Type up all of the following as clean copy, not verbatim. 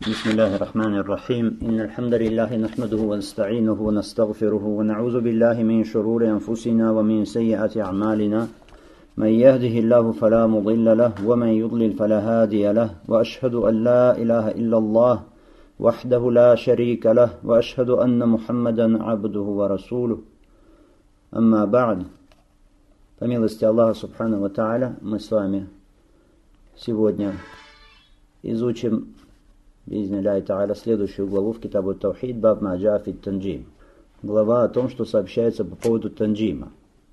بسم الله الرحمن الرحيم إن الحمد لله نحمده ونستعينه ونستغفره ونعوذ بالله من شرور أنفسنا ومن سيئات أعمالنا من يهده الله فلا مضل له ومن يضلل فلا هادي له وأشهد أن لا إله إلا الله وحده لا شريك له وأشهد أن محمدا عبده ورسوله أما بعد. По милости Аллаха Субхану ва Тааля, мы с вами сегодня изучим би'изни-Аллахи Тааля следующую главу в Китабу Таухид, баб ма джаа фи танджим. Глава о том, что сообщается по поводу танджима.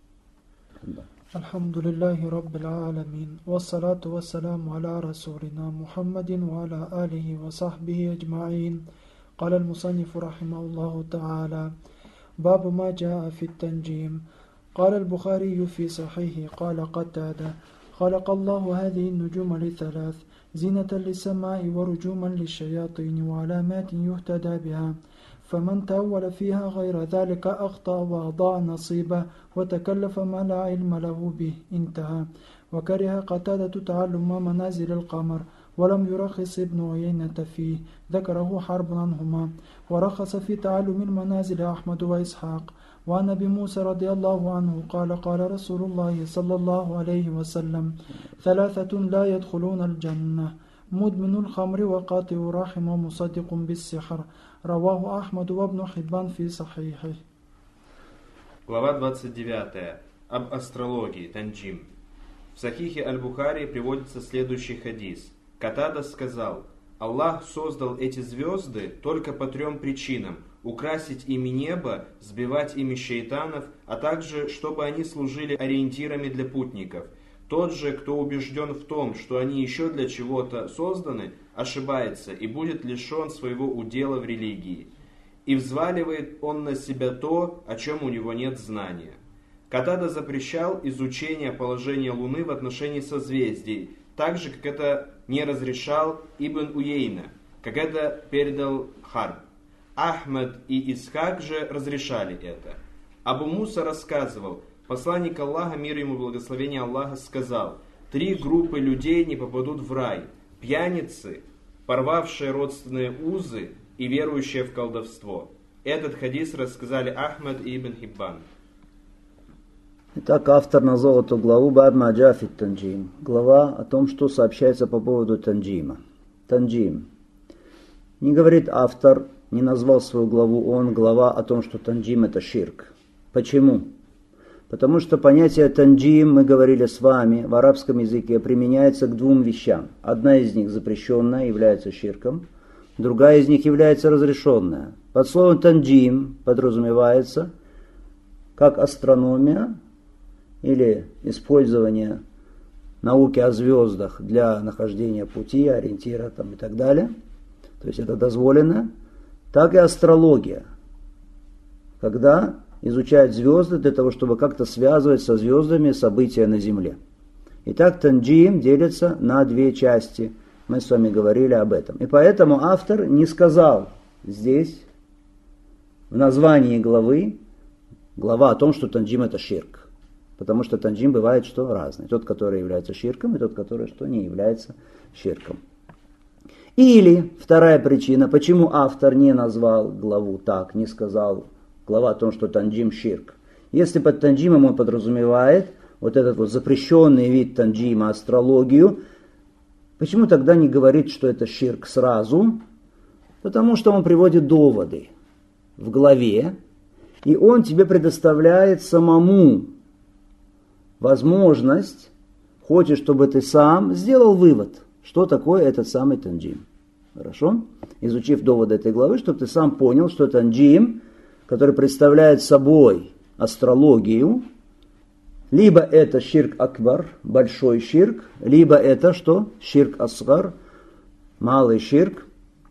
Алхамдулиллахи Раббил Аламин. Вассалату вассаламу аля расулина Мухаммадин ва аля алихи ва сахбихи аджмаин. Каля аль-мусаннифу рахимахуллаху та'аля. Бабу ма джаа фи танджим. قال البخاري في صحيحه قال قتادة خلق الله هذه النجوم لثلاث زينة للسماء ورجوما للشياطين وعلامات يهتدى بها فمن تأول فيها غير ذلك أخطأ وأضاع نصيبه وتكلف ما لا علم له به انتهى. وكره قتادة تعلم منازل القمر ولم يرخص ابن عيينة فيه ذكره حرب عنهما. ورخص في تعلم المنازل أحمد وإسحاق. وعن أبي موسى رضي الله عنه قال رسول الله صلى الله عليه وسلم ثلاثة لا يدخلون الجنة مدمن الخمر وقاطع رحم ومصدق بالسحر. رواه أحمد وابن حبان في صحيحه. Глава 29. Об астрологии, танджим. В Сахихе Аль-Бухари приводится следующий хадис. Катада сказал: Аллах создал эти звезды только по трем причинам: украсить ими небо, сбивать ими шейтанов, а также чтобы они служили ориентирами для путников. Тот же, кто убежден в том, что они еще для чего-то созданы, ошибается и будет лишен своего удела в религии. И взваливает он на себя то, о чем у него нет знания. Катада запрещал изучение положения Луны в отношении созвездий, так же, как это не разрешал Ибн Уейна, как это передал Харб. Ахмад и Исхак же разрешали это. Абу Муса рассказывал: посланник Аллаха, мир ему и благословение Аллаха, сказал: 3 группы людей не попадут в рай: пьяницы, порвавшие родственные узы и верующие в колдовство. Этот хадис рассказали Ахмад и Ибн Хиббан. Итак, автор назвал эту главу баб ма джаа фи танджим. Глава о том, что сообщается по поводу танджима. Танджим. Не говорит автор, не назвал свою главу он, глава о том, что танджим это ширк. Почему? Потому что понятие танджим, мы говорили с вами, в арабском языке применяется к 2 вещам. Одна из них запрещенная, является ширком, другая из них является разрешенная. Под словом танджим подразумевается как астрономия или использование науки о звездах для нахождения пути, ориентира там, и так далее. То есть это дозволено. Так и астрология, когда изучают звезды для того, чтобы как-то связывать со звездами события на Земле. Итак, танджим делится на 2 части. Мы с вами говорили об этом. И поэтому автор не сказал здесь, в названии главы, глава о том, что танджим это ширк. Потому что танджим бывает что разный. Тот, который является ширком, и тот, который что не является ширком. Или вторая причина, почему автор не назвал главу так, не сказал глава о том, что танджим ширк. Если под танджимом он подразумевает вот этот вот запрещенный вид танджима, астрологию, почему тогда не говорит, что это ширк сразу? Потому что он приводит доводы в главе, и он тебе предоставляет самому возможность, хочешь, чтобы ты сам сделал вывод, что такое этот самый танджим. Хорошо? Изучив доводы этой главы, чтобы ты сам понял, что танджим, который представляет собой астрологию, либо это ширк акбар, большой ширк, либо это что? Ширк асгар, малый ширк.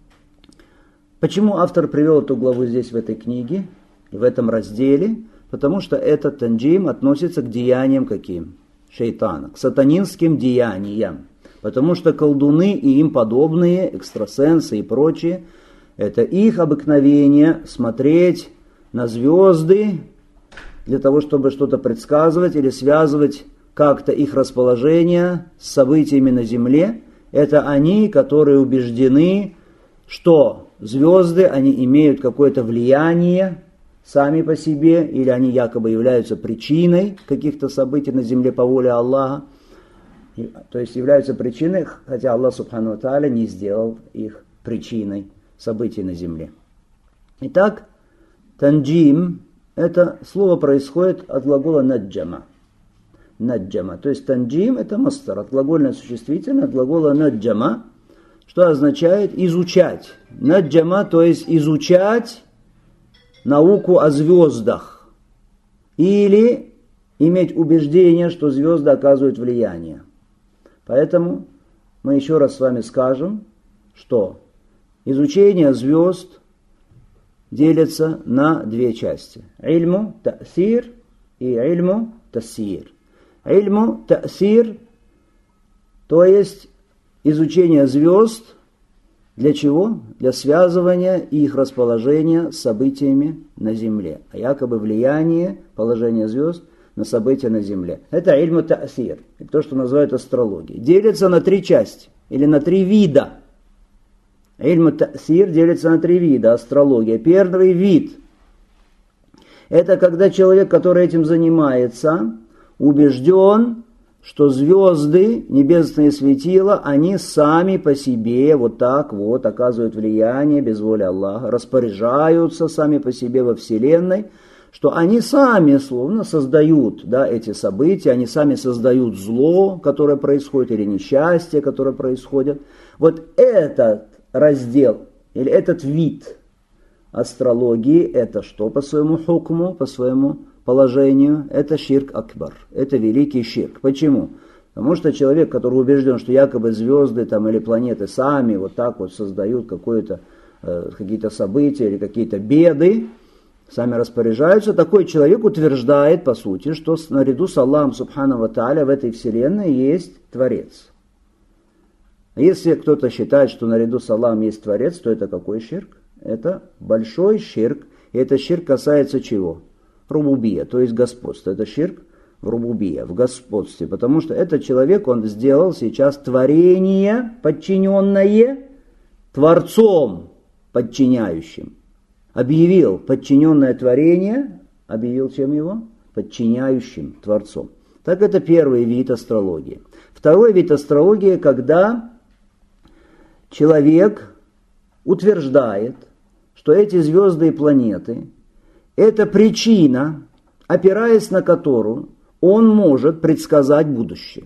Почему автор привел эту главу здесь в этой книге, в этом разделе? Потому что этот танджим относится к деяниям каким? Шейтана, к сатанинским деяниям. Потому что колдуны и им подобные, экстрасенсы и прочие, это их обыкновение смотреть на звезды для того, чтобы что-то предсказывать или связывать как-то их расположение с событиями на земле. Это они, которые убеждены что звезды, они имеют какое-то влияние сами по себе, или они якобы являются причиной каких-то событий на земле по воле Аллаха, то есть являются причиной, хотя Аллах Субхану ва Тааля не сделал их причиной событий на земле. Итак, танджим, это слово происходит от глагола наджама. Наджама, то есть танджим это мастер, от глагольное существительное, от глагола наджама, что означает изучать. Наджама, то есть изучать науку о звездах или иметь убеждение, что звезды оказывают влияние. Поэтому мы еще раз с вами скажем, что изучение звезд делится на две части. Ильму та'сир и ильму тассир. Ильму та'сир, то есть изучение звезд, для чего? Для связывания их расположения с событиями на Земле. А якобы влияние положения звезд на события на Земле. Это ильму та'сир, то, что называют астрологией. Делится на три части, или на три вида. Ильму та'сир делится на три вида астрология. Первый вид – это когда человек, который этим занимается, убежден, что звезды, небесные светила, они сами по себе вот так вот оказывают влияние без воли Аллаха, распоряжаются сами по себе во Вселенной, что они сами словно создают эти события, они сами создают зло, которое происходит, или несчастье, которое происходит. Вот этот раздел, или этот вид астрологии, это что по своему хукму, по своему положению? Это ширк акбар, это великий ширк. Почему? Потому что человек, который убежден, что якобы звезды там, или планеты сами вот так вот создают какие-то события или какие-то беды, сами распоряжаются, такой человек утверждает, по сути, что наряду с Аллахом Субхану ва Тааля в этой вселенной есть Творец. Если кто-то считает, что наряду с Аллахом есть Творец, то это какой ширк? Это большой ширк. И этот ширк касается чего? Рубубия, то есть господства. Это ширк в рубубия, в господстве. Потому что этот человек, он сделал сейчас творение, подчиненное Творцом, подчиняющим. Объявил подчиненное творение, объявил чем его? Подчиняющим Творцом. Так это первый вид астрологии. Второй вид астрологии, когда человек утверждает, что эти звезды и планеты – это причина, опираясь на которую он может предсказать будущее.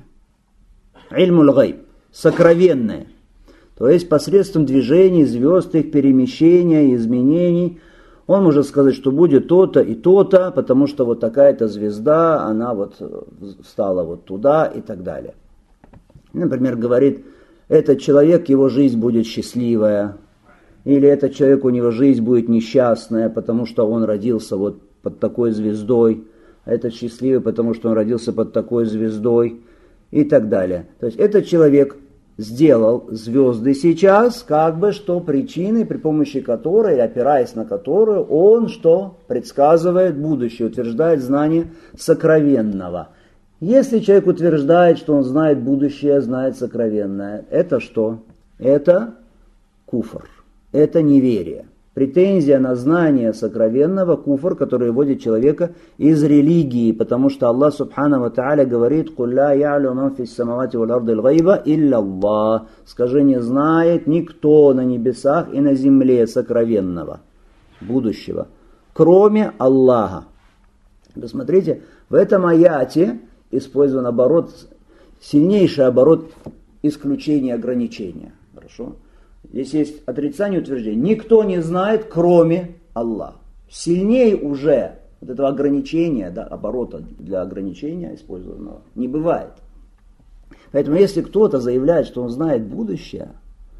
Ильмуль гайб, сокровенное. То есть посредством движений звезд, их перемещения, изменений, он может сказать, что будет то-то и то-то, потому что вот такая-то звезда, она вот стала вот туда и так далее. Например, говорит, этот человек, его жизнь будет счастливая, или этот человек, у него жизнь будет несчастная, потому что он родился вот под такой звездой, а этот счастливый, потому что он родился под такой звездой и так далее. То есть этот человек сделал звезды сейчас, как бы что причиной, при помощи которой, опираясь на которую, он что? Предсказывает будущее, утверждает знание сокровенного. Если человек утверждает, что он знает будущее, знает сокровенное, это что? Это куфр, это неверие. Претензия на знание сокровенного, куфр, который выводит человека из религии, потому что Аллах Субхану ва Тааля говорит: «Куль ла я'лю ман фис самавати валь арди аль-гайба илля Аллах». Скажи, не знает никто на небесах и на земле сокровенного, будущего, кроме Аллаха. Посмотрите, в этом аяте использован оборот, сильнейший оборот исключения ограничения. Хорошо? Здесь есть отрицание и утверждение. Никто не знает, кроме Аллаха. Сильнее уже вот этого ограничения, оборота для ограничения использованного не бывает. Поэтому если кто-то заявляет, что он знает будущее,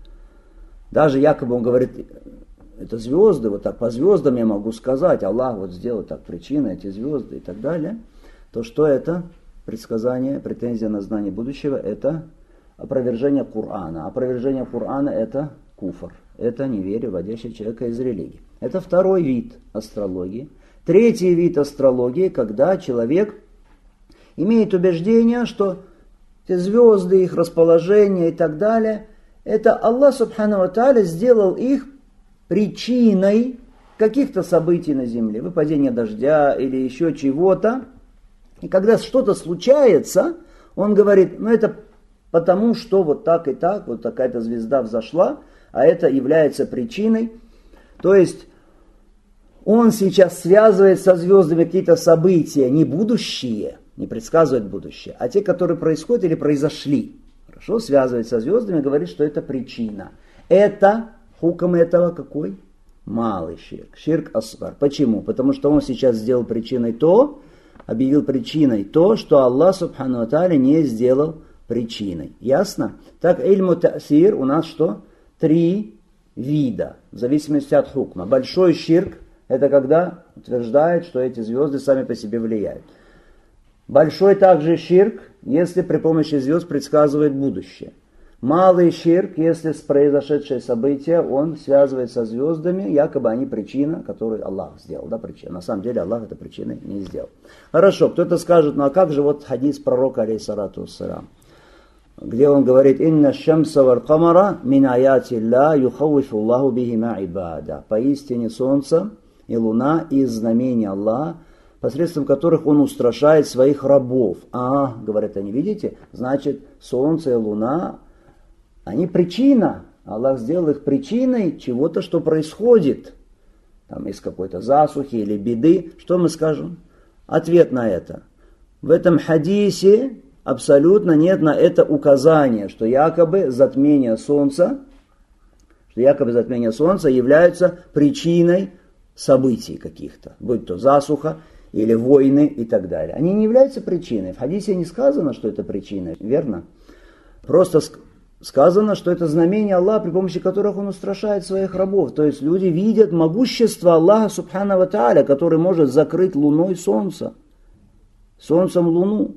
даже якобы он говорит, это звезды, вот так по звездам я могу сказать, Аллах вот сделал так, причина, эти звезды и так далее, то что это? Предсказание, претензия на знание будущего, это опровержение Корана. Опровержение Корана – это куфр, это неверие, вводящее человека из религии. Это второй вид астрологии. Третий вид астрологии, когда человек имеет убеждение, что эти звезды, их расположение и так далее, Это Аллах Субхану ва Тааля сделал их причиной каких-то событий на земле, выпадения дождя или еще чего-то. И когда что-то случается, он говорит, это потому, что вот так и так, вот такая-то звезда взошла, а это является причиной. То есть он сейчас связывает со звездами какие-то события, не будущие, не предсказывает будущее, а те, которые происходят или произошли. Хорошо, связывает со звездами, говорит, что это причина. Это, хукм этого какой? Малый ширк, ширк асгар. Почему? Потому что он сейчас сделал причиной то, объявил причиной то, что Аллах Субхану ва Тааля не сделал причиной. Ясно? Так, ильму та'сир у нас что? 3 вида, в зависимости от хукма. Большой ширк – это когда утверждает, что эти звезды сами по себе влияют. Большой также ширк, если при помощи звезд предсказывает будущее. Малый ширк, если произошедшее событие он связывает со звездами, якобы они причина, которую Аллах сделал. Да, причина. На самом деле Аллах этой причиной не сделал. Хорошо, кто-то скажет, а как же вот хадис пророка, алейхиссалату вассалям, где он говорит, «Инна шамса валь камара мин аяти ля юхаввифу Аллаху бихима ибада». Поистине солнце и луна из знамений Аллаха, посредством которых он устрашает своих рабов. Говорят они, видите, значит солнце и луна, они причина. Аллах сделал их причиной чего-то, что происходит. Там из какой-то засухи или беды. Что мы скажем? Ответ на это. В этом хадисе абсолютно нет на это указания, что якобы затмение солнца является причиной событий каких-то. Будь то засуха или войны и так далее. Они не являются причиной. В хадисе не сказано, что это причина, верно? Просто сказано, что это знамение Аллаха, при помощи которых он устрашает своих рабов. То есть люди видят могущество Аллаха Субхану ва Тааля, который может закрыть луной солнце, солнцем луну.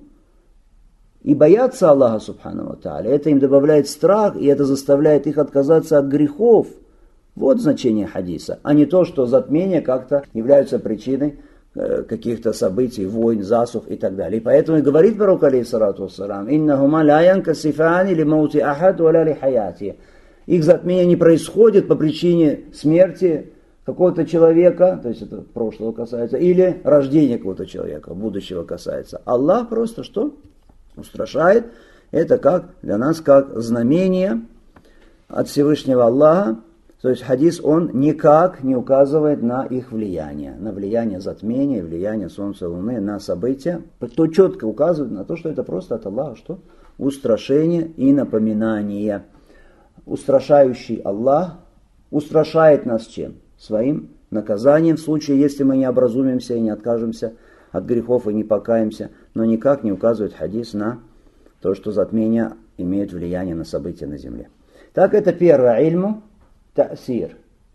И боятся Аллаха Субхану ва Тааля. Это им добавляет страх, и это заставляет их отказаться от грехов. Вот значение хадиса. А не то, что затмения как-то являются причиной каких-то событий, войн, засух и так далее. И поэтому и говорит пророк, алейхиссалату вассалам, «Иннахума ля янкасифани ли маути ахад ва ля ли хаяти». Их затмение не происходит по причине смерти какого-то человека, то есть это прошлого касается, или рождения какого-то человека, будущего касается. Аллах просто что? Устрашает. Это как для нас, как знамение от Всевышнего Аллаха. То есть хадис, он никак не указывает на их влияние, на влияние затмения, влияние Солнца и Луны на события. То четко указывает на то, что это просто от Аллаха, что устрашение и напоминание. Устрашающий Аллах устрашает нас чем? Своим наказанием в случае, если мы не образумимся и не откажемся от грехов и не покаемся, но никак не указывает хадис на то, что затмение имеет влияние на события на земле. Так, это первое, ильму та'сир.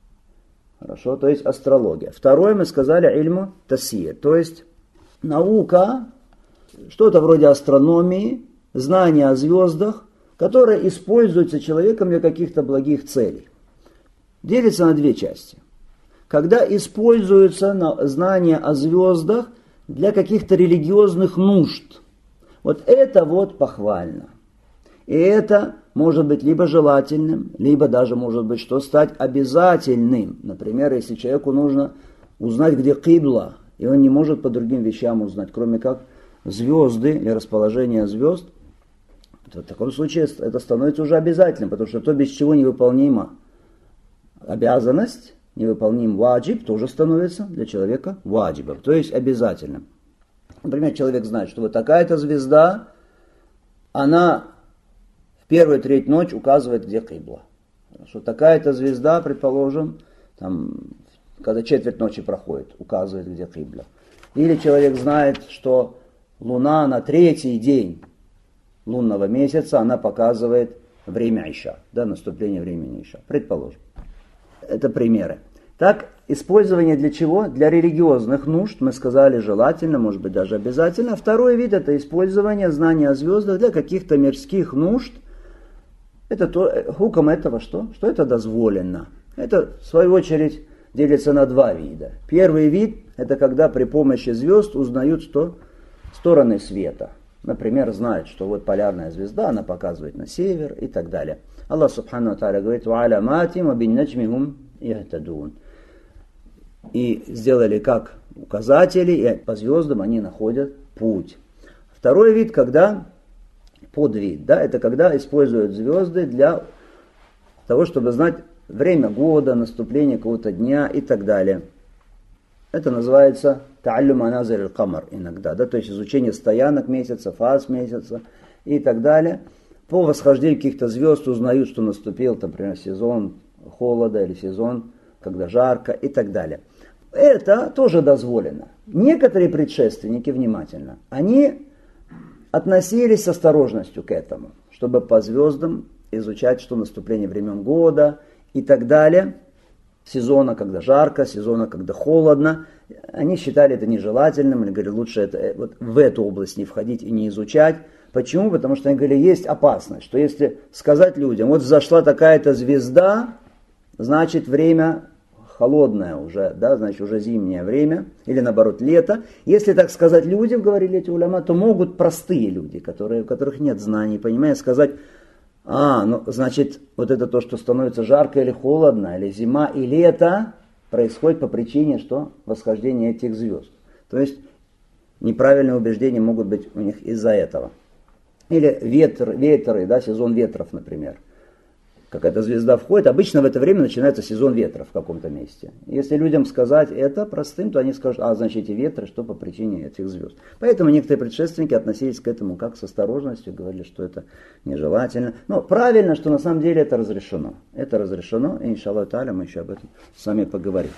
Хорошо, то есть астрология. Второе мы сказали ильму тасир, то есть наука, что-то вроде астрономии, знания о звездах, которое используется человеком для каких-то благих целей. Делится на 2 части. Когда используется знание о звездах для каких-то религиозных нужд. Вот это вот похвально. И это может быть либо желательным, либо даже может быть, что стать обязательным. Например, если человеку нужно узнать, где кибла, и он не может по другим вещам узнать, кроме как звезды или расположение звезд, то в таком случае это становится уже обязательным, потому что то, без чего невыполнима обязанность, невыполним ваджиб, тоже становится для человека ваджибом, то есть обязательным. Например, человек знает, что вот такая-то звезда, она в первую треть ночи указывает, где кибла. Что такая-то звезда, предположим, там, когда четверть ночи проходит, указывает, где кибла. Или человек знает, что луна на 3-й день лунного месяца, она показывает время Иша, да, наступление времени Иша, предположим. Это примеры. Так, использование для чего? Для религиозных нужд, мы сказали, желательно, может быть, даже обязательно. Второй вид – это использование знания о звездах для каких-то мирских нужд. Это хуком этого что? Что это дозволено. Это, в свою очередь, делится на 2 вида. Первый вид – это когда при помощи звезд узнают, что стороны света. Например, знают, что вот полярная звезда, она показывает на север и так далее. Аллах Субхану Тааля говорит: «Ва аляматим ва бин наджмихум яхтадун». И сделали как указатели, и по звездам они находят путь. Второй вид, когда подвид, да, это когда используют звезды для того, чтобы знать время года, наступление какого-то дня и так далее. Это называется та'аллюм аназир аль-камар иногда, да, то есть изучение стоянок месяца, фаз месяца и так далее. По восхождению каких-то звезд узнают, что наступил, например, сезон холода или сезон, когда жарко и так далее. Это тоже дозволено. Некоторые предшественники, внимательно, они относились с осторожностью к этому, чтобы по звездам изучать, что наступление времен года и так далее, сезона, когда жарко, сезона, когда холодно. Они считали это нежелательным, или говорили, лучше это, вот в эту область не входить и не изучать. Почему? Потому что они говорили, есть опасность, что если сказать людям, вот взошла такая-то звезда, значит время холодное уже, да, значит уже зимнее время, или наоборот лето. Если так сказать людям, говорили эти уляма, то могут простые люди, у которых нет знаний, понимаешь, сказать, ну значит вот это то, что становится жарко или холодно, или зима и лето, происходит по причине, что восхождения этих звезд. То есть неправильные убеждения могут быть у них из-за этого. Или ветры, да, сезон ветров, например. Какая-то звезда входит, обычно в это время начинается сезон ветров в каком-то месте. Если людям сказать это простым, то они скажут, значит эти ветры, что по причине этих звезд. Поэтому некоторые предшественники относились к этому как с осторожностью, говорили, что это нежелательно. Но правильно, что на самом деле это разрешено. Это разрешено, и иншаллах та'аля мы еще об этом с вами поговорим.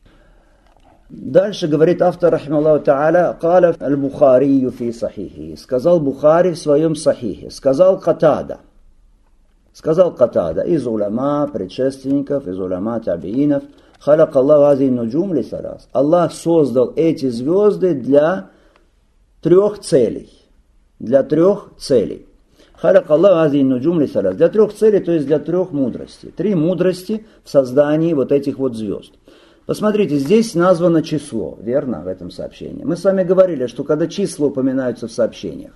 Дальше говорит автор, рахималлаху та'аля, «Каля аль-Бухарию фи сахихи». Сказал Бухари в своем сахихе, сказал Катада. Сказал Катада из уляма, предшественников, из уляма табиинов, «Халак Аллаху ази нуджум ли салас». Аллах создал эти звезды для 3 целей. Для 3 целей. «Халак Аллаху ази нуджум ли салас». Для 3 целей, то есть для 3 мудростей. 3 мудрости в создании вот этих вот звезд. Посмотрите, здесь названо число, верно, в этом сообщении. Мы с вами говорили, что когда числа упоминаются в сообщениях,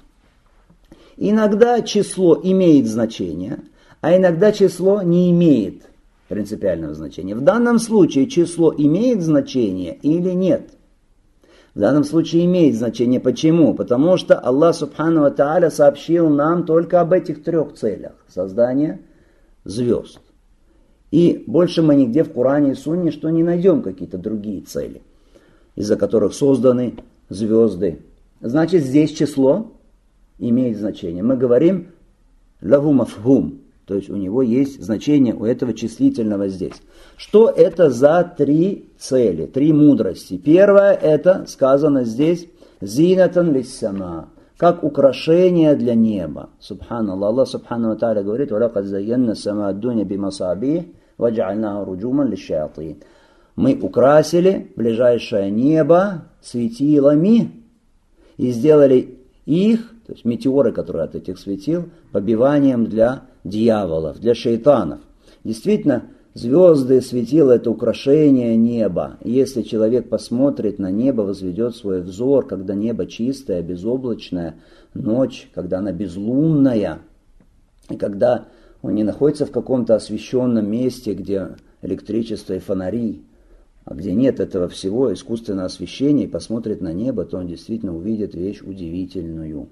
иногда число имеет значение, а иногда число не имеет принципиального значения. В данном случае число имеет значение или нет? В данном случае имеет значение. Почему? Потому что Аллах Субхану ва Тааля сообщил нам только об этих 3 целях. Создание звезд. И больше мы нигде в Коране и Сунне что не найдем какие-то другие цели, из-за которых созданы звезды. Значит, здесь число имеет значение. Мы говорим «лаху мафхум», то есть у него есть значение, у этого числительного здесь. Что это за 3 цели, 3 мудрости? Первое, это сказано здесь «зинатан лиссама», как украшение для неба. Субханаллах, Аллах Субхану ва Тааля говорит «валакад зайянна сама ад-дуня бимасабих вадж'альнаху руджуман лиш-шаятин». Мы украсили ближайшее небо светилами и сделали их, то есть метеоры, которые от этих светил, побиванием для дьяволов, для шейтанов. Действительно, звезды, светила – это украшение неба. И если человек посмотрит на небо, возведет свой взор, когда небо чистое, безоблачное, ночь, когда она безлунная, и когда он не находится в каком-то освещенном месте, где электричество и фонари, а где нет этого всего, искусственного освещения, и посмотрит на небо, то он действительно увидит вещь удивительную.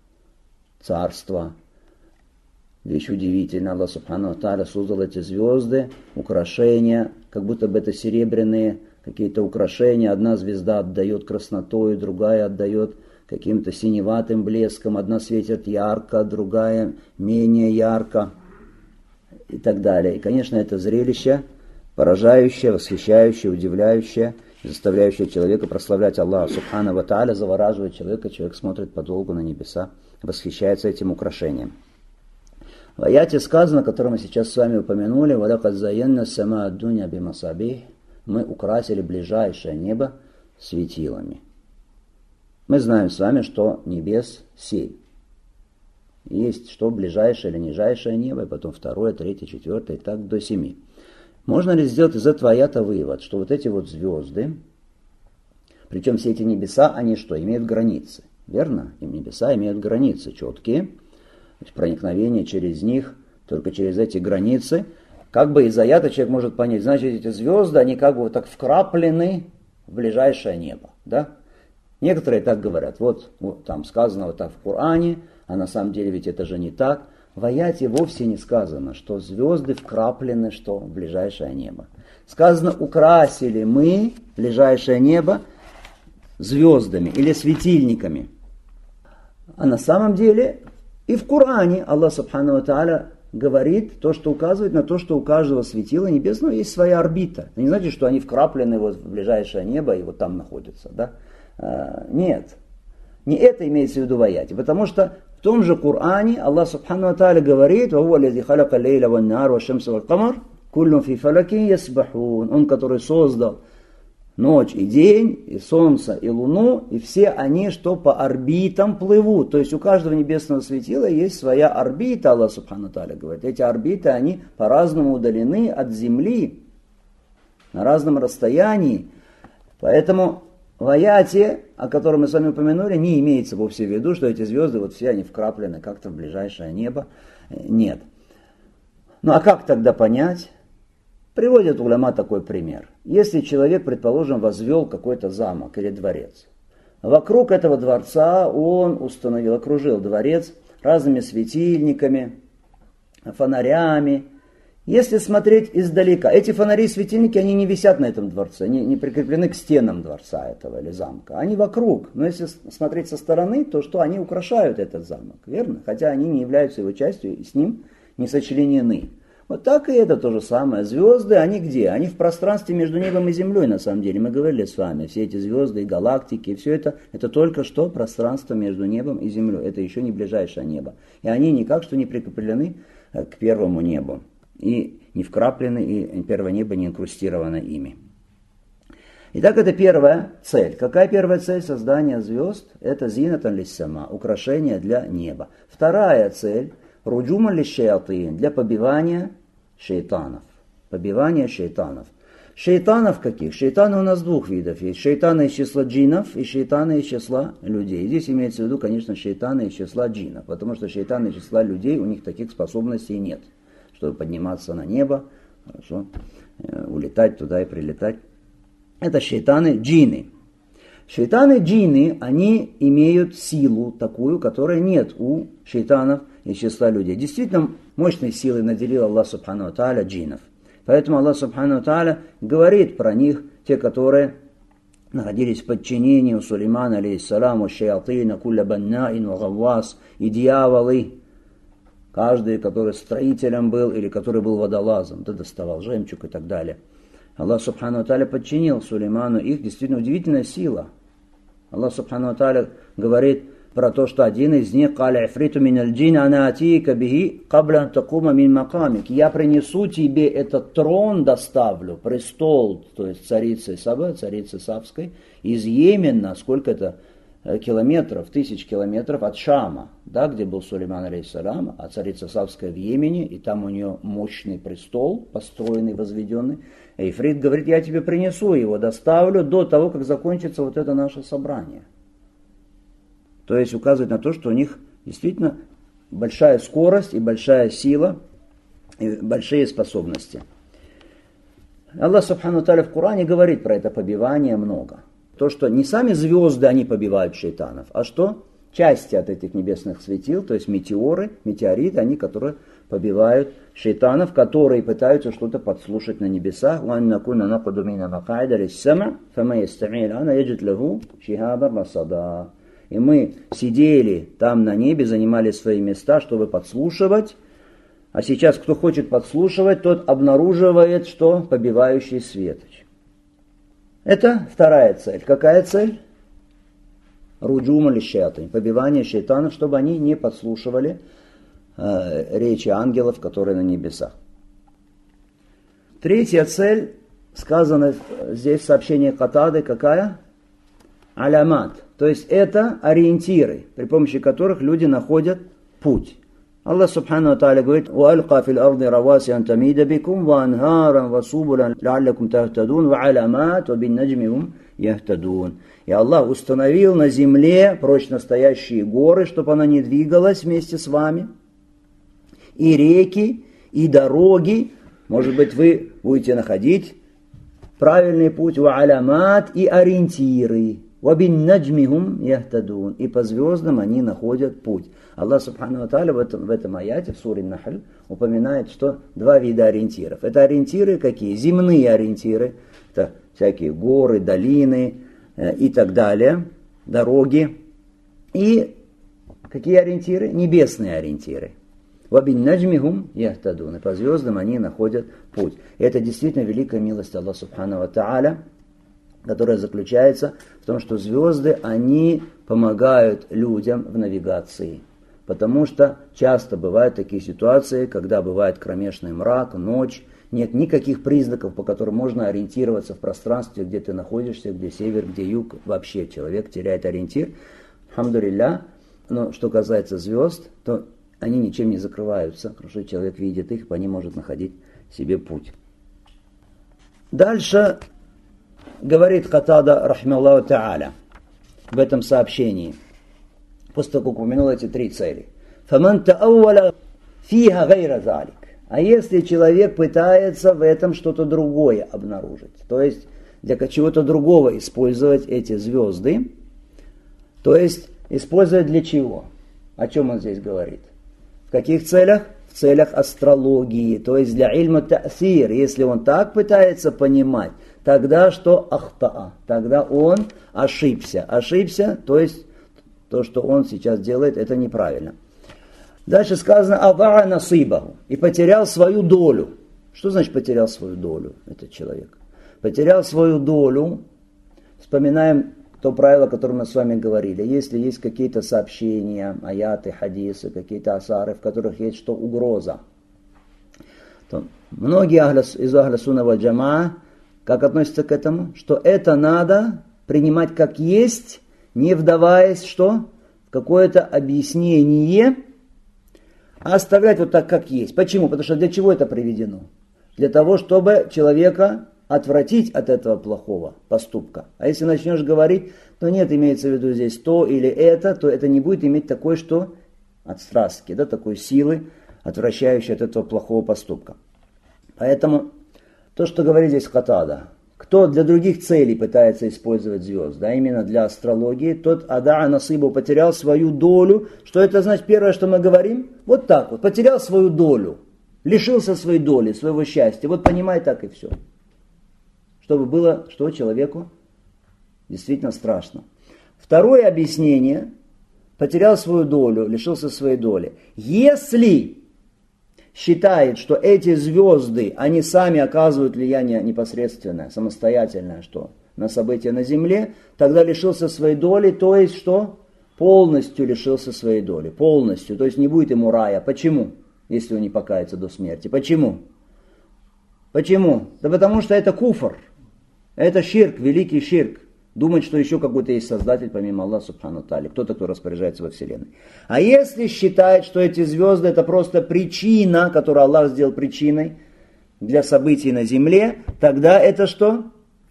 Царство. Вещь удивительная. Аллах Субхану ва Тааля создал эти звезды, украшения, как будто бы это серебряные какие-то украшения. Одна звезда отдает краснотой, другая отдает каким-то синеватым блеском. Одна светит ярко, другая менее ярко и так далее. И, конечно, это зрелище поражающее, восхищающее, удивляющее, заставляющее человека прославлять Аллаха Субхану ва Тааля, завораживает человека. Человек смотрит подолгу на небеса, восхищается этим украшением. В аяте сказано, которое мы сейчас с вами упомянули, «Валакад заянна сама ад-дуня бимасабих», мы украсили ближайшее небо светилами. Мы знаем с вами, что небес 7. Есть что ближайшее или нижайшее небо, и потом 2, 3, 4, и так до 7. Можно ли сделать из этого аята вывод, что вот эти вот звезды, причем все эти небеса, они что, имеют границы? Верно? И небеса имеют границы четкие. Проникновение через них только через эти границы. Как бы из аята человек может понять, значит, эти звезды, они как бы вот так вкраплены в ближайшее небо. Да? Некоторые так говорят, вот там сказано вот так в Коране, а на самом деле ведь это же не так. В аяте вовсе не сказано, что звезды вкраплены что в ближайшее небо. Сказано, украсили мы ближайшее небо звездами или светильниками. А на самом деле и в Коране Аллах Субхану ва Тааля говорит то, что указывает на то, что у каждого светила небесного есть своя орбита. Это не значит, что они вкраплены вот в ближайшее небо и вот там находятся. Да? Нет. Не это имеется в виду в аяте. Потому что в том же Коране Аллах Субхану ва Тааля говорит: «Вахуа лази халяка лейля ван наар ва шамса вал камар, куллун фи фалаки ясбахун». Он, который создал ночь и день, и солнце, и луну, и все они, что по орбитам плывут. То есть у каждого небесного светила есть своя орбита, Аллах Субхану Тааля говорит. Эти орбиты, они по-разному удалены от Земли, на разном расстоянии. Поэтому в аяте, о котором мы с вами упомянули, не имеется вовсе в виду, что эти звезды, вот все они вкраплены как-то в ближайшее небо. Нет. Ну а как тогда понять? Приводит уляма такой пример. Если человек, предположим, возвел какой-то замок или дворец, вокруг этого дворца он окружил дворец разными светильниками, фонарями. Если смотреть издалека, эти фонари и светильники, они не висят на этом дворце, они не прикреплены к стенам дворца этого или замка, они вокруг. Но если смотреть со стороны, то что они украшают этот замок, верно? Хотя они не являются его частью и с ним не сочленены. Вот так и это то же самое. Звезды, они где? Они в пространстве между небом и землей, на самом деле. Мы говорили с вами, все эти звезды и галактики, все это только что пространство между небом и землей. Это еще не ближайшее небо. И они никак что не прикреплены к первому небу. И не вкраплены, и первое небо не инкрустировано ими. Итак, это первая цель. Какая первая цель создания звезд? Это зинатан лиссама, украшение для неба. Вторая цель — руджуман лишшаятин, для побивания шейтанов. Побивания шейтанов. Шейтанов каких? Шейтаны у нас двух видов есть. Шейтаны из числа джинов и шейтаны из числа людей. Здесь имеется в виду, конечно, шейтаны из числа джинов, потому что шейтаны из числа людей, у них таких способностей нет, чтобы подниматься на небо, хорошо, улетать туда и прилетать. Это шейтаны джинны. Шейтаны джинны, они имеют силу такую, которой нет у шейтанов из числа людей. Действительно, мощной силой наделил Аллах Субхану ва Тааля джиннов. Поэтому Аллах Субхану ва Тааля говорит про них, те, которые находились в подчинении у Сулеймана, алейхиссаляму, шаятина, кулля баннаин, вагаввас, и дьяволы, каждый, который строителем был или который был водолазом, да, доставал жемчуг и так далее. Аллах Субхану ва Тааля подчинил Сулейману их, действительно удивительная сила. Аллах Субхану ва Тааля говорит про то, что один из них «Каля ифриту миналь джин ана атика бихи кабля такума мин макамик». «Я принесу тебе этот трон, доставлю, престол», то есть царицы Саба, царицы Савской, из Йемена, сколько это километров, 1000 километров от Шама, да, где был Сулейман, алейхиссалям, а царица Савская в Йемене, и там у нее мощный престол, построенный, возведенный. И Ифрит говорит: я тебе принесу его, доставлю до того, как закончится вот это наше собрание. То есть указывает на то, что у них действительно большая скорость и большая сила, и большие способности. Аллах Субхану ва Тааля в Коране говорит про это побивание много. То, что не сами звезды, они побивают шейтанов, а что части от этих небесных светил, то есть метеоры, метеориты, они, которые побивают шейтанов, которые пытаются что-то подслушать на небесах. И мы сидели там на небе, занимали свои места, чтобы подслушивать. А сейчас, кто хочет подслушивать, тот обнаруживает, что побивающий светоч. Это вторая цель. Какая цель? Руджума лишшаятин, побивание шейтанов, чтобы они не подслушивали речи ангелов, которые на небесах. Третья цель, сказана здесь в сообщении Катады, какая? Алямат. То есть это ориентиры, при помощи которых люди находят путь. Аллах Субхану ва Тааля говорит: «Уалька фил арди равасиан тамида бикум, ва анхаран ва субулан лааллакум тахтадун, ва алямат, ва бин наджмихум яхтадун». И Аллах установил на земле прочно стоящие горы, чтобы она не двигалась вместе с вами. и реки, и дороги. Может быть, вы будете находить правильный путь, ва алямат, и ориентиры. Ва бин наджмихум яхтадун. И по звездам они находят путь. Аллах Субхану ва Тааля в этом аяте, в суре Нахль, упоминает, что два вида ориентиров. Это ориентиры какие? Земные ориентиры. Это всякие горы, долины и так далее, дороги. И какие ориентиры? Небесные ориентиры. Вабин наджмихум яхтадун. И по звездам они находят путь. И это действительно великая милость Аллаха Субхану ва Тааля, которая заключается в том, что звезды, они помогают людям в навигации. Потому что часто бывают такие ситуации, когда бывает кромешный мрак, ночь, нет никаких признаков, по которым можно ориентироваться в пространстве, где ты находишься, где север, где юг. Вообще человек теряет ориентир. Алхамдулилля. Но что касается звезд, то они ничем не закрываются. Хорошо, человек видит их, по ним может находить себе путь. Дальше говорит Катада, рахмаллаху та'аля, в этом сообщении, после того, как упомянул эти три цели. فَمَنْ تَأَوَّلَ فِيهَا غَيْرَ ذَلِكَ. А если человек пытается в этом что-то другое обнаружить, то есть для чего-то другого использовать эти звезды, то есть использовать для чего? О чем он здесь говорит? В каких целях? В целях астрологии, то есть для ильма та'сир. Если он так пытается понимать, тогда что ахтаа? Тогда он ошибся. Ошибся, то есть то, что он сейчас делает, это неправильно. Дальше сказано «Адаа насибаху» и потерял свою долю. Что значит потерял свою долю этот человек? Потерял свою долю, вспоминаем то правило, о котором мы с вами говорили. Если есть какие-то сообщения, аяты, хадисы, какие-то асары, в которых есть что угроза, то многие из Ахля Сунна валь Джамаа как относятся к этому? Что это надо принимать как есть, не вдаваясь что? В какое-то объяснение, а оставлять вот так, как есть. Почему? Потому что для чего это приведено? Для того, чтобы человека отвратить от этого плохого поступка. А если начнешь говорить, то нет, имеется в виду здесь то или это, то это не будет иметь такой, что от страстки, да, такой силы, отвращающей от этого плохого поступка. Поэтому то, что говорит здесь Катада, кто для других целей пытается использовать звезды, а именно для астрологии, тот адаа насибу потерял свою долю. Что это значит? Первое, что мы говорим, вот так вот, потерял свою долю, лишился своей доли, своего счастья. Вот понимай так и все. Чтобы было, что человеку действительно страшно. Второе объяснение, потерял свою долю, лишился своей доли. Если считает, что эти звезды, они сами оказывают влияние непосредственное, самостоятельное, что на события на Земле, тогда лишился своей доли, то есть что? Полностью лишился своей доли, полностью, то есть не будет ему рая. Почему? Если он не покается до смерти. Почему? Почему? Да потому что это куфр, это ширк, великий ширк. Думать, что еще какой-то есть создатель, помимо Аллаха Субхану Тааля, кто-то, кто распоряжается во Вселенной. А если считает, что эти звезды это просто причина, которую Аллах сделал причиной для событий на земле, тогда это что?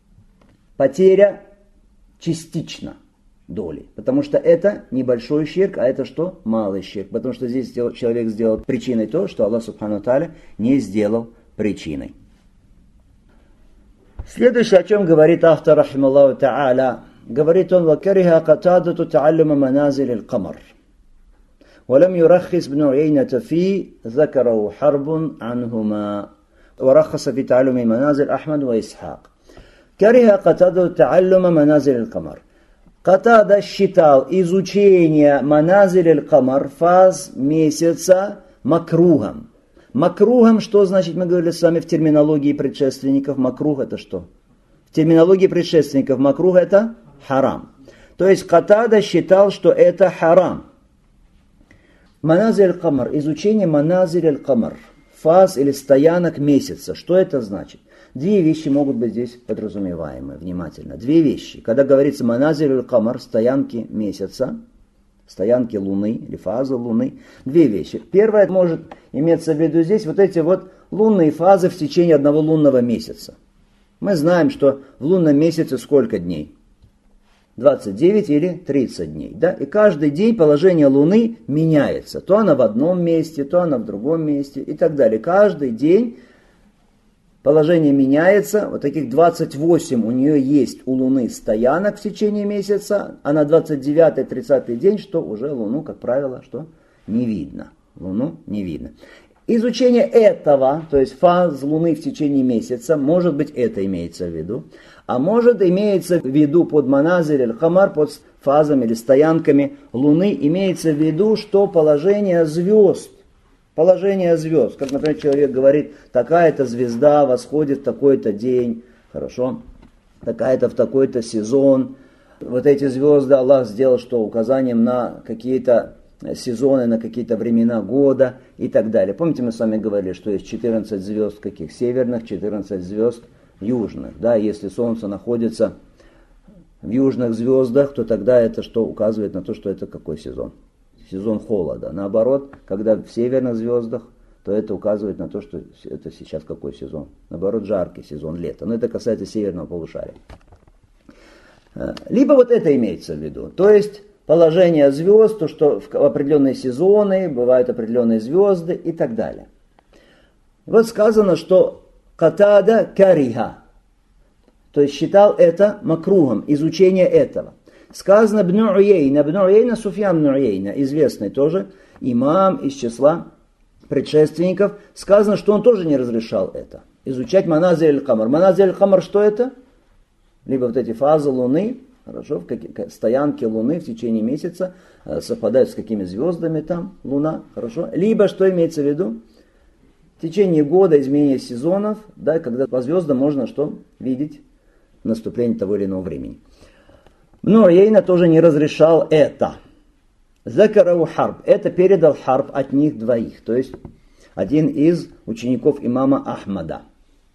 Потеря частично доли. Потому что это небольшой ширк, а это что? Малый ширк. Потому что здесь человек сделал причиной то, что Аллах Субхану Тааля не сделал причиной. Следующее, о чем говорит автор, рахималлаху та'аля, говорит он: «Вакариха катадату та'аллума маназиль аль-камар. Валам юраххис бну Уейната фи, закарау харбун анхума. Вараххаса фи та'аллуми маназиль Ахмад ва Исхак». Кариха катадату та'аллума маназиль аль-камар. Катада считал изучение маназиль аль-камар, фаз месяца, макругом. Макругом, что значит, мы говорили с вами в терминологии предшественников, макруг это что? В терминологии предшественников макруг это харам. То есть Катада считал, что это харам. Маназиль аль-камар, изучение маназиль аль-камар, фаз или стоянок месяца. Что это значит? Две вещи могут быть здесь подразумеваемы, внимательно. Две вещи. Когда говорится маназиль аль-камар, стоянки месяца, стоянки Луны или фазы Луны, две вещи. Первое может иметься в виду здесь вот эти вот лунные фазы в течение одного лунного месяца. Мы знаем, что в лунном месяце сколько дней? 29 или 30 дней. Да? И каждый день положение Луны меняется. То она в одном месте, то она в другом месте и так далее. Каждый день положение меняется. Вот таких 28 у нее есть у Луны стоянок в течение месяца. А на 29-30 день, что уже Луну, как правило, что не видно. Луну не видно. Изучение этого, то есть фаз Луны в течение месяца, может быть, это имеется в виду. А может, имеется в виду под маназиль аль-хамар, под фазами или стоянками Луны, имеется в виду, что положение звезд, как, например, человек говорит, такая-то звезда восходит в такой-то день, хорошо, такая-то в такой-то сезон. Вот эти звезды Аллах сделал, что указанием на какие-то сезоны, на какие-то времена года и так далее. Помните, мы с вами говорили, что есть 14 звезд каких? Северных, 14 звезд южных. Да, если Солнце находится в южных звездах, то тогда это что указывает на то, что это какой сезон? Сезон холода. Наоборот, когда в северных звездах, то это указывает на то, что это сейчас какой сезон? Наоборот, жаркий сезон, лето. Но это касается северного полушария. Либо вот это имеется в виду. То есть положение звезд, то, что в определенные сезоны бывают определенные звезды и так далее. Вот сказано, что Катада кариха, то есть считал это макругом, изучение этого. Сказано Ибн Уейна, Суфьян ибн Уейна, известный тоже имам из числа предшественников, сказано, что он тоже не разрешал это, изучать маназиль аль-камар. Маназиль аль-камар, что это? Либо вот эти фазы Луны, хорошо, стоянки Луны в течение месяца совпадают с какими звездами там Луна, хорошо. Либо, что имеется в виду? В течение года изменение сезонов, да, когда по звездам можно что? Видеть наступление того или иного времени. Но Уейна тоже не разрешал это. Закарау Харб. Это передал Харб от них двоих. То есть один из учеников имама Ахмада.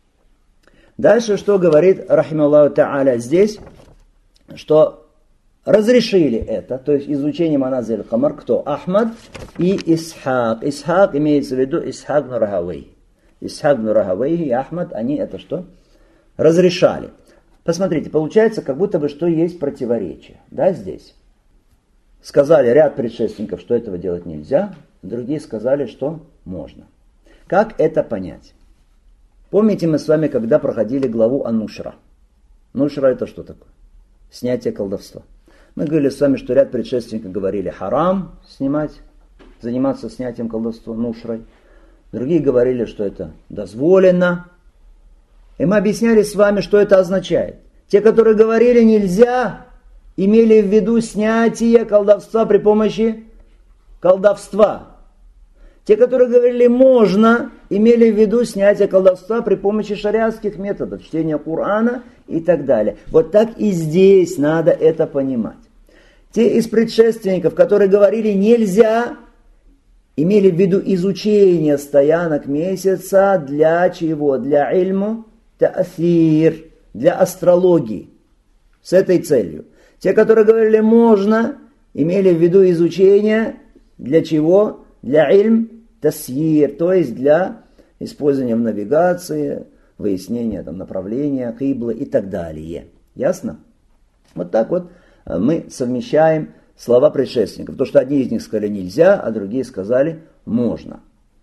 Дальше что говорит, рахималлаху та'аля, здесь, что разрешили это, то есть изучение маназиль аль-камар, кто? Ахмад и Исхак. Исхак имеется в виду Исхак ибн Рахавей. Исхак ибн Рахавей и Ахмад, они это что? Разрешали. Посмотрите, получается, как будто бы что есть противоречие. Да, здесь. Сказали ряд предшественников, что этого делать нельзя, другие сказали, что можно. Как это понять? Помните, мы с вами, когда проходили главу Ан-Нушра. Нушра это что такое? Снятие колдовства. Мы говорили с вами, что ряд предшественников говорили харам снимать, заниматься снятием колдовства, нушрой. Другие говорили, что это дозволено. И мы объясняли с вами, что это означает. Те, которые говорили нельзя, имели в виду снятие колдовства при помощи колдовства. Те, которые говорили можно, имели в виду снятие колдовства при помощи шариатских методов, чтения Корана и так далее. Вот так и здесь надо это понимать. Те из предшественников, которые говорили нельзя, имели в виду изучение стоянок месяца для чего? Для ильму та'асир, для астрологии. С этой целью. Те, которые говорили можно, имели в виду изучение для чего? Для ильм тасьир, то есть для использования в навигации, выяснения там, направления, киблы и так далее. Ясно? Вот так вот мы совмещаем слова предшественников. То, что одни из них сказали нельзя, а другие сказали можно.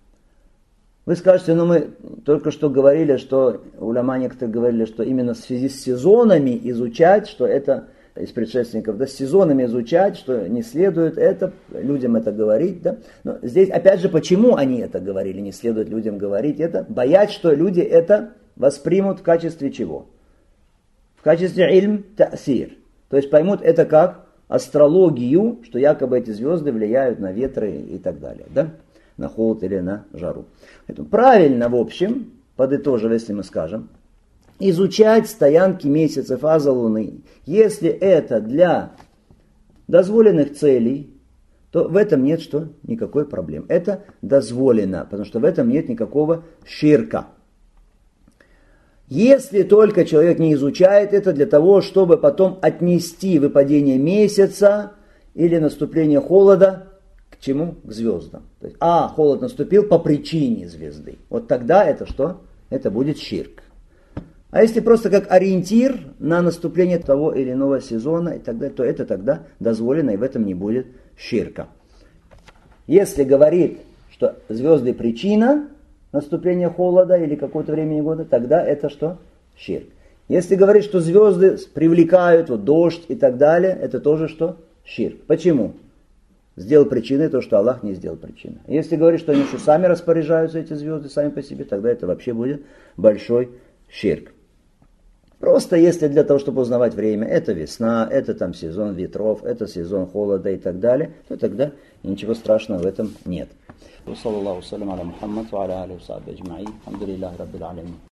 Вы скажете, ну мы только что говорили, что уляма некоторые говорили, что именно в связи с сезонами изучать, что это из предшественников, да, с сезонами изучать, что не следует это, людям это говорить. Да? Но здесь, опять же, почему они это говорили, не следует людям говорить это? Боясь, что люди это воспримут в качестве чего? В качестве ильм та'сир. То есть поймут это как астрологию, что якобы эти звезды влияют на ветры и так далее. Да? На холод или на жару. Поэтому правильно, в общем, подытоживая, если мы скажем, изучать стоянки месяцев, фазы Луны. Если это для дозволенных целей, то в этом нет что? Никакой проблемы. Это дозволено, потому что в этом нет никакого ширка. Если только человек не изучает это для того, чтобы потом отнести выпадение месяца или наступление холода к чему? К звездам. То есть, холод наступил по причине звезды. Вот тогда это что? Это будет ширк. А если просто как ориентир на наступление того или иного сезона, и так далее, то это тогда дозволено, и в этом не будет ширка. Если говорит, что звезды причина наступления холода или какого-то времени года, тогда это что? Ширк. Если говорит, что звезды привлекают вот, дождь и так далее, это тоже что? Ширк. Почему? Сделал причиной то, что Аллах не сделал причиной. Если говорит, что они еще сами распоряжаются, эти звезды, сами по себе, тогда это вообще будет большой ширк. Просто если для того, чтобы узнавать время, это весна, это там сезон ветров, это сезон холода и так далее, то тогда ничего страшного в этом нет.